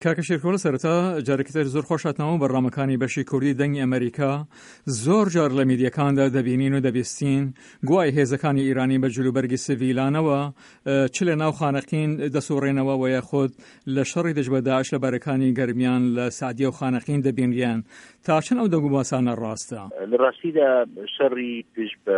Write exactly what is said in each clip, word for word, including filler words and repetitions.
کاکە شێرکۆڵە سەرەتا جارێکتر زۆر خۆشاتنەوە بەڕامەکانی بەشی کوردی دەنگی ئەمریکا زۆر جار لە میدیەکاندا دەبینین و دەبیستین گوای هێزەکانی ئیرانی بە جلوبەرگی سڤیلانەوە چ لە ناو خانەقین دەسوڕێنەوە و یاخۆت لە شەڕی دەژ بە داعش لە بارەکانی گەرمیان لە سعدیە و خانەقین دەبینریان تا چەند ئەو دەنگوماسانە ڕاستە؟ لە ڕاستیدا شەڕی دژ بە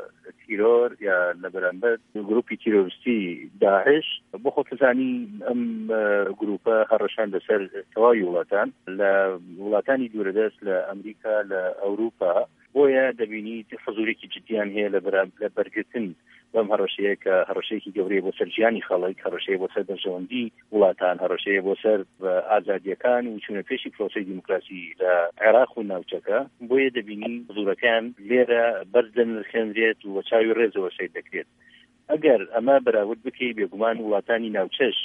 تیرۆر یا لە بەرامبەر گروپی تیرۆریستی داعش بۆ خۆتزانی ئەم گروپە هەڕەشان لەسەر تەواوی وڵاتان لە وڵاتانی دوورەدەست لە ئەمریکا لە ئەوروپا بۆیە دەبینی حزورێکی جدیان هەیە لە بەرگرتن بەم هەڕەشەیە کە هەڕەشەیەکی گەورەیە بۆ سەر ژیانی خەڵک، هەڕەشەیە بۆ سەر دەرژەوەندی وڵاتان، هەڕەشەیە بۆ سەر ئازادیەکان و چوونە پێشی پرۆسەی دیموکراسی لە عێراق و ناوچەکە. بۆیە دەبینی حزورەکان لێرە بەردەن نرخێنرێت و چاوی ڕێزەوە سیر دەکرێت. ئەگەر ئەمە بەراورد بکەی بێگومان وڵاتانی ناوچەش،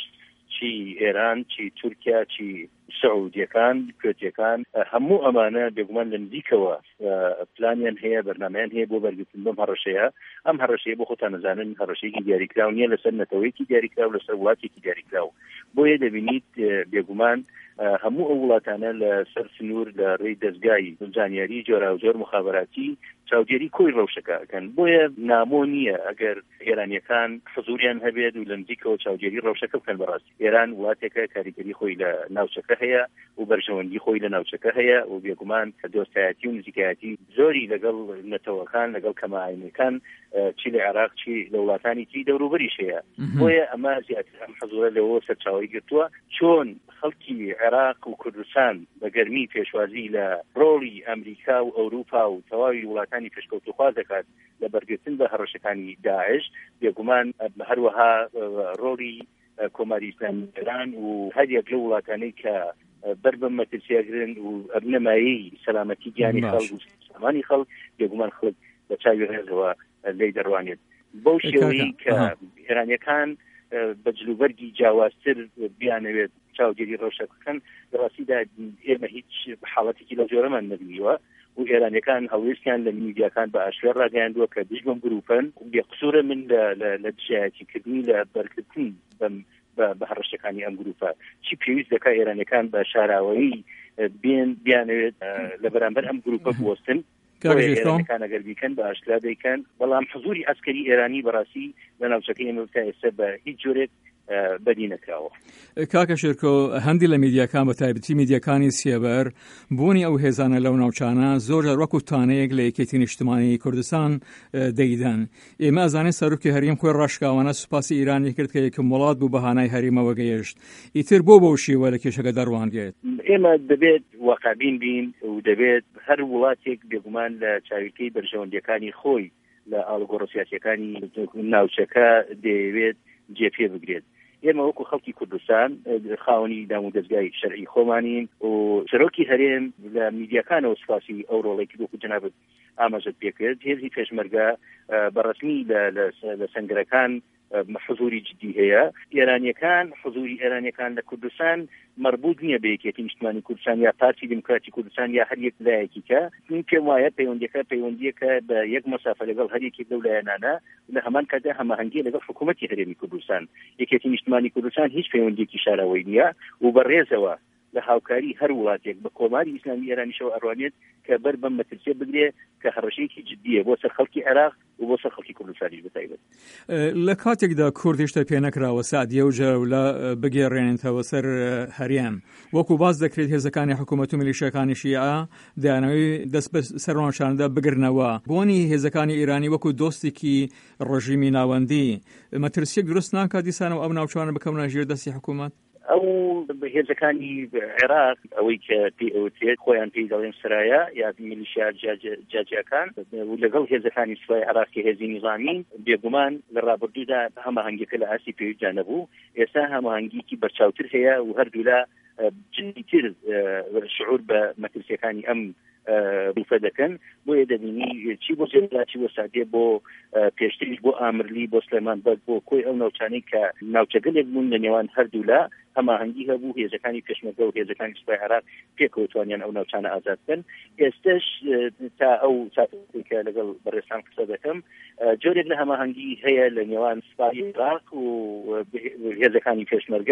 چی ئێران، چی تورکیا، چی سعودیەکان، کوێتیەکان، هەموو ئەمانە بێگومان لە نزیکەوە پلانیان هەیە، بەرنامەیان هەیە بۆ بەرگرتن بەم هەڕەشەیە. ئەم هەڕەشەیە بۆ خۆتان نەزانن هەڕەشەیەکی دیاریکراو نییە، لەسەر نەتەوەیەکی دیاریکراو، لەسەر وڵاتێکی دیاریکراو. بۆیە دەبینیت بێگومان هەموو ئەو وڵاتانە لە سەر سنوور لە ڕێی دەستگای زانیاری جۆرا و جۆر مخابراتی چاودێری کۆی ڕەوشەکەکەن. بۆیە نامۆ نییە ئەگەر ئێرانیەکان حزوریان هەبێت و لە نزیکەوە چاودێری ڕەوشەکە بکەن. بەڕاستی ئێران وڵاتێکە کاریگەری خۆی لە ناوچەکە هەیە و بەرژەوەندی خۆی لە ناوچەکە هەیە و بێگومان دۆستایەتی و نزیکایەتی زۆری لەگەڵ نەتەوەکان، لەگەڵ کەماعینەکان، چی لە عێراق چی لە وڵاتانی تری دەوروبەریش هەیە. بۆیە ئەمە زیاتر ئەم حزورە لەوە سەرچاوی گرتووە چۆن خەڵکی عێراق و کوردستان بە گەرمی پێشوازی لە ڕۆڵی ئەمریکا و ئەوروپا و تەواوی وڵاتانی پێشکەوتوخوا دەکات لە بەرگرتن بە هەڕەشەکانی داعش. بێگومان هەروەها ڕۆڵی کۆماری ئیسلامی ئێران و هەر یەک لە وڵاتانەی کە بەر بەم مەترسیاگرن و ئەبنەمایی سەلامەتی گیانی خەڵک و سامانی خەڵک بێگومان خەڵک بە چاوی ڕێزەوە لێی دەڕوانێت. بەو شێوەی کە ئێرانیەکان بە جلوبەرگی جیاوازتر بیانەوێت چاودێری ڕەوشەکەکەن، بەڕاستیدا ئێمە هیچ حاڵەتێکی لە جۆرەمان نەبینیوە و ئێرانیەکان هەڵوێستیان لە میدیاکان بە ئاشکرا ڕاگەیاندووە کە دژ بەم گروپن. بێقسوورە من لە دژایەتیکردنی لە بەرگرتن بەم بە هەڕەشەکانی ئەم گروپە چی پێویست دەکات ئێرانیەکان بە شاراوەیی بێن بیانەوێت لە بەرامبەر ئەم گروپە بوەستن. ئێرانیەکان ئەگەر بیکەن بە ئاشکرا دەیکەن. بەڵام حزوری ئەسکەری ئێرانی بەڕاستی لە ناوچەکەی ئێمە تا ئێستا بە هیچ جۆرێک بەدی نەکراوە. کاکە شێرکۆ، هەندی لە میدیاکان بە تایبەتی میدیاکانی سێبەر بوونی ئەو هێزانە لەو ناوچانە زۆر جار وەکو تانەیەک لە یەکێتی نیشتیمانی کوردستان دەیدەن. ئێمە ئەزانین سەرۆکی هەرێم خۆی ڕاشکاوانە سوپاسی ئیرانی کرد کە یەکەم وڵات بوو بەهانای هەرێمەوە گەیشت. ئیتر بۆ بەو شێوە لە کێشەکە دەڕوانگێت. ئێمە دەبێت واقعبین بین و دەبێت هەر وڵاتێک بێگومان لە چاویلکەی بەرژەوەندیەکانی خۆی لە ئاڵگۆڕە سیاسیەکانی ناوچەکە دەیەوێت جێپێ بگرێت. ئێمە وەکو خەڵکی کوردستان خاوەنی دام و دەستگای شەرعی خۆمانین و سەرۆکی هەرێم لە میدیاکانەوە سوپاسی ئەو ڕۆڵێکی وەکو جەنابەت ئاماژەت پێکرد. هێزی پێشمەرگە بەڕەسمی لە سەنگەرەکان حضوری جدی هەیە. ئێرانیەکان حضوری ئێرانیەکان لە کوردستان مربوط نییە بە یەکێتی نیشتیمانی کوردستان یا پارتی دیموکراتی کوردستان یا هەر یەک لایەکی کە من پێم وایە پەیوەندیەکە پەیوەندیەکە بە یەک مەسافە لەگەڵ هەر یەکێک لەو لایەنانە لە هەمان کاتدا هەماهەنگی لەگەڵ حکوومەتی هەرێمی کوردستان. یەکێتی نیشتیمانی کوردستان هیچ پەیوەندیەکی شاراوەی نییە و بەڕێزەوە لە هاوکاری هەر وڵاتێک بە کۆماری ئیسلامی ئێرانیشەوە ئەڕوانێت کە بەر بەم مەترسیە بگرێ کە هەڕەشەیەکی جدیە بۆ سەر خەڵکی عێراق و بۆ سەر خەڵکی کوردستانیش بەتایبەت. لە کاتێکدا کورد هێشتا پێ نەکراوە سعدیە و جەولە بگێڕێنێتەوە سەر هەرێم، وەکو باز دەکرێت هێزەکانی حکوومەت و میلیشیاکانی شیعە دەیانەوەی دەست بە سەرماچاندا بگرنەوە. بۆنی هێزەکانی ئیرانی وەکو دۆستێکی ڕژیمی ناوەندی مەترسیەک دروست ناکات دیسانەوە ئەم ناوچانە بکەونە ژێر دەستی حکوومەت؟ ئەو هێزەکانی عێراق ئەوەی کە پێوتێت خۆیان پێی دەڵێن سرایە یا میلیشیا جاجیەکان و لەگەڵ هێزەکانی سوپای عێراقی هێزی نیزامی بێگومان لە ڕابردوودا هەماهەنگیەکە لە ئاسی پێویستیان نەبوو. ئێستا هەماهەنگیکی بەرچاوتر هەیە و هەردوو لە جدیتر شعور بە مەترسیەکانی ئەم بوفە دەکەن. بۆیە دەبینی چی بۆ جێرا چی بۆ سعدیە بۆ پێشتریش بۆ ئامرلی بۆ سلێمان بەگ بۆ کۆی ئەو ناوچانەی کە ناوچەگەلێک بوون لە نێوان هەردوو لە هەماهەنگی هەبوو هێزەکانی پێشمەرگە و هێزەکانی سوپای عێراق پێکەوتوانیان ئەو ناوچانە ئازاد بکەن. ئێستش تا ئەو ساتێکە لەگەڵ بەڕێستان قسە دەکەم جۆرێک لە هەماهەنگی هەیە لە نێوان سوپای عێراق و هێزەکانی پێشمەرگە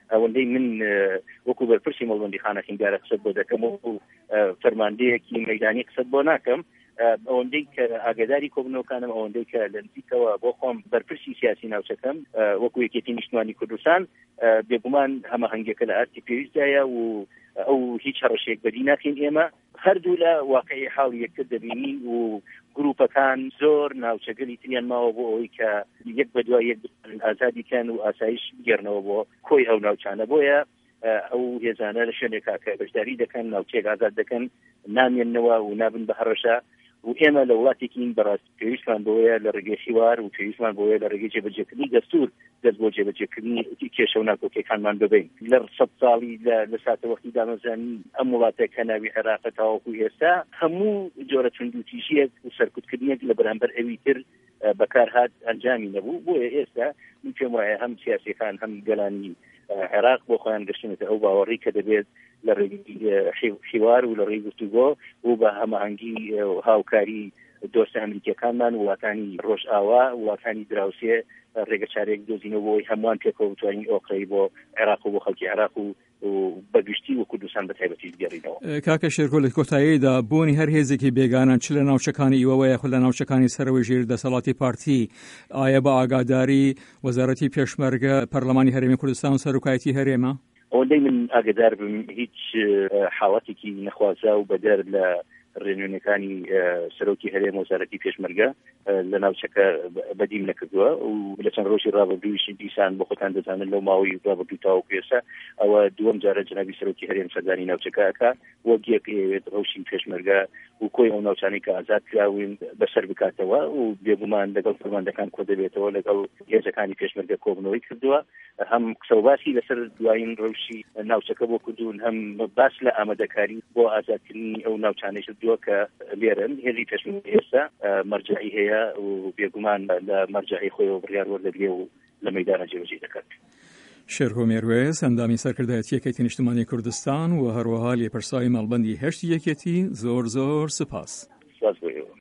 ئەوەندەی من وەکو بەرپرسی مەڵبەندی خانەخینگارە قسەت بۆ دەکەم و فەرماندەیەکی مەیدانی قسەت بۆ ناکەم ئەوەندەی کە ئاگاداری کۆبنەوەکانم ئەوەندەی کە لە نزیکەوە بۆ خۆم بەرپرسی سیاسی ناوچەکەم وەکو یەکێتی نیشتمانی کوردستان بێگومان هەماهەنگیەکە لە ئارتی پێویستایە و ئەو هیچ هەڕەشێک بەدی ناکەین ئێمە هەردوو لە واقعی حاڵی یەکتر دەبینی و گروپەکان زۆر ناوچەگەلی تریان ماوە بۆ ئەوەی کە یەک بە دوای یەک ئازادیکەن و ئاسایش بگەڕنەوە بۆ کۆی ئەو ناوچانە بۆیە ئەو هێزانە لە شوێنێکا کە بەشداری دەکەن ناوچێک ئازاد دەکەن نامێننەوە و نابن بە هەڕەشە و ئێمە لە وڵاتێکین بەڕاست پێویستمان بۆیە لە ڕێگەی خوار و پێویستمان بۆیە لە ڕێگەی جێبەجێکردنی دەستور دەست بۆ جێبەجێکردنی کێشە و ناکۆکیەکانمان ببین لە سەد ساڵی لە ساتە وەختی دامەزانی ئەم وڵاتە کە ناوی عێراق تاوەکو ئێستا هەموو جۆرە توندوتیژیەک و سەرکوتکردنیەک لە بەرامبەر ئەوی تر بەکارهات ئەنجامی نەبوو بۆیە ئێستا من پێم وایە هەم سیاسیەکان هەم گەلانی عێراق بۆ خۆیان گەشتنێتە ئەو باوەڕی کە دەبێت لە ڕێگەی حیوار و لە ڕێی گفتوگۆ و بە هەماهەنگی هاوکاری دۆستە ئەمریکیەکانمان وڵاتانی ڕۆژ ئاوا وڵاتانی دراوسێ ڕێگە چارێک دۆزینەوە بۆی هەمووان پێکەوە بتوانین ئۆقرەی بۆ عێراق و بۆ خەڵکی عێراق و بەگشتی و کوردستان بە تایبەتی بگەڕینەوە. کاکە شێرکۆ لە کۆتاییدا بوونی هەر هێزێکی بێگانە چ لە ناوچەکانی ئیوەوەیە خو لە ناوچەکانی سەرەوەی ژێر دەسەڵاتی پارتی ئایا بە ئاگاداری وەزارەتی پێشمەرگە پەرلەمانی هەرێمی کوردستان و سەرۆکایەتی هەرێمە؟ ئەوەندەی من ئاگادار بم هیچ حاڵەتێکی نەخوازا و بەدەر لە ڕێنوێنەکانی سەرۆکی هەرێم وەزارەتی پێشمەرگە لە ناوچەکە بەدیم نەکردووە و لە چەند ڕۆژی ڕابردوویشی دیسان بۆ خۆتان دەزانن لەو ماوەی ڕابردوو تاوەکو ئێستا ئەوە دووەم جارە جەنابی سەرۆکی هەرێم سەردانی ناوچەکەکە وەک یەک ئەوێت ڕەوشی پێشمەرگە و کۆی ئەو ناوچانەی کە ئازاد کراون بەسەر بکاتەوە و بێگومان لەگەڵ فەرماندەکان کۆ دەبێتەوە لەگەڵ هێزەکانی پێشمەرگە کۆبنەوەی کردووە هەم قسە و باسی لەسەر دوایین ڕەوشی ناوچەکە بۆ کردوون هەم باس لە ئامادەکاری بۆ ئازادکردنی ئەو ناوچانەی کردووە کە لێرن هێزی پێشمەرگە ئێستا مەرجعی هەیە و بێگومان لە مەرجعی خۆیەوە بڕیار وەردەگرێ و لە مەیدانە جێبەجێ دەکات. شێرکۆ مێروێز ئەندامی سەرکردایەتی یەکێتی نیشتمانی کوردستان و هەروەها لێپەرساوی مەڵبەندی هەشتی یەکێتی زۆر زۆر سپاس. سپاس بۆ ئێوە.